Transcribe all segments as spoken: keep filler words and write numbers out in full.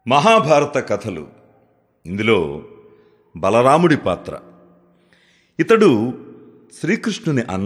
మహాభారత కథలు. ఇందులో బలరాముడి పాత్ర. ఇతడు శ్రీకృష్ణుని అన్న.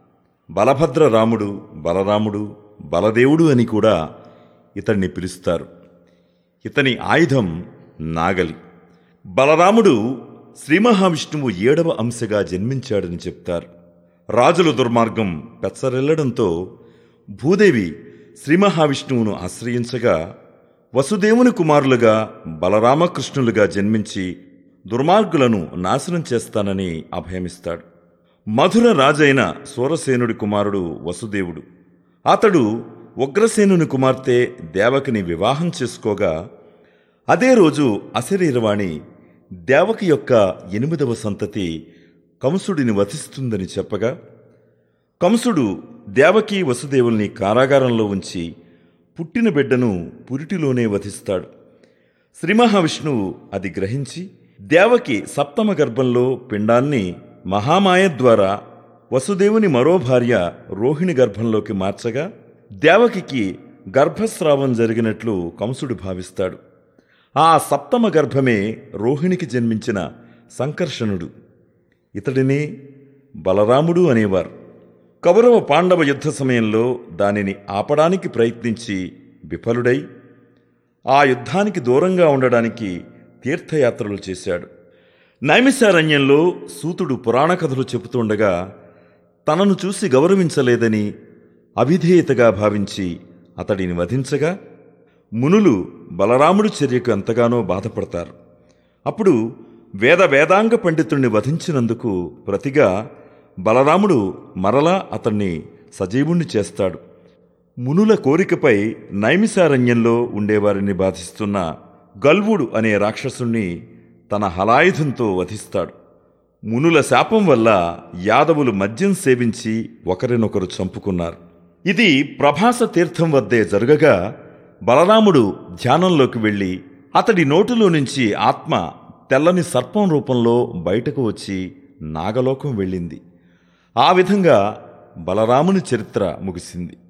బలభద్ర రాముడు, బలరాముడు, బలదేవుడు అని కూడా ఇతన్ని పిలుస్తారు. ఇతని ఆయుధం నాగలి. బలరాముడు శ్రీ మహావిష్ణువు ఏడవ అంశగా జన్మించాడని చెప్తారు. రాజుల దుర్మార్గం పెచ్చరిల్లడంతో భూదేవి శ్రీ మహావిష్ణువును ఆశ్రయించగా వసుదేవుని కుమారులుగా బలరామకృష్ణులుగా జన్మించి దుర్మార్గులను నాశనం చేస్తానని అభయమిస్తాడు. మధుర రాజైన సూరసేనుడి కుమారుడు వసుదేవుడు. అతడు ఉగ్రసేనుని కుమార్తె దేవకిని వివాహం చేసుకోగా అదే రోజు అశరీరవాణి దేవకి యొక్క ఎనిమిదవ సంతతి కంసుడిని వధిస్తుందని చెప్పగా కంసుడు దేవకి వసుదేవుల్ని కారాగారంలో ఉంచి పుట్టిన బిడ్డను పురిటిలోనే వధిస్తాడు. శ్రీ మహావిష్ణువు అది గ్రహించి దేవకి సప్తమ గర్భంలో పిండాన్ని మహామాయ ద్వారా వసుదేవుని మరో భార్య రోహిణి గర్భంలోకి మార్చగా దేవకికి గర్భస్రావం జరిగినట్లు కంసుడు భావిస్తాడు. ఆ సప్తమ గర్భమే రోహిణికి జన్మించిన సంకర్షణుడు. ఇతడినే బలరాముడు అనేవారు. కౌరవ పాండవ యుద్ధ సమయంలో దానిని ఆపడానికి ప్రయత్నించి విఫలుడై ఆ యుద్ధానికి దూరంగా ఉండడానికి తీర్థయాత్రలు చేశాడు. నైమిషారణ్యంలో సూతుడు పురాణ కథలు చెబుతుండగా తనను చూసి గౌరవించలేదని అవిధేయతగా భావించి అతడిని వధించగా మునులు బలరాముడి చర్యకు ఎంతగానో బాధపడతారు. అప్పుడు వేద వేదాంగ పండితుణ్ణి వధించినందుకు ప్రతిగా బలరాముడు మరలా అతన్ని సజీవుణ్ణి చేస్తాడు. మునుల కోరికపై నైమిషారణ్యంలో ఉండేవారిని బాధిస్తున్న గల్వుడు అనే రాక్షసుణ్ణి తన హలాయుధంతో వధిస్తాడు. మునుల శాపం వల్ల యాదవులు మద్యం సేవించి ఒకరినొకరు చంపుకున్నారు. ఇది ప్రభాస తీర్థం వద్దే జరగగా బలరాముడు ధ్యానంలోకి వెళ్ళి అతడి నోటిలో నుంచి ఆత్మ తెల్లని సర్పం రూపంలో బయటకు వచ్చి నాగలోకం వెళ్ళింది. ఆ విధంగా బలరాముని చరిత్ర ముగిసింది.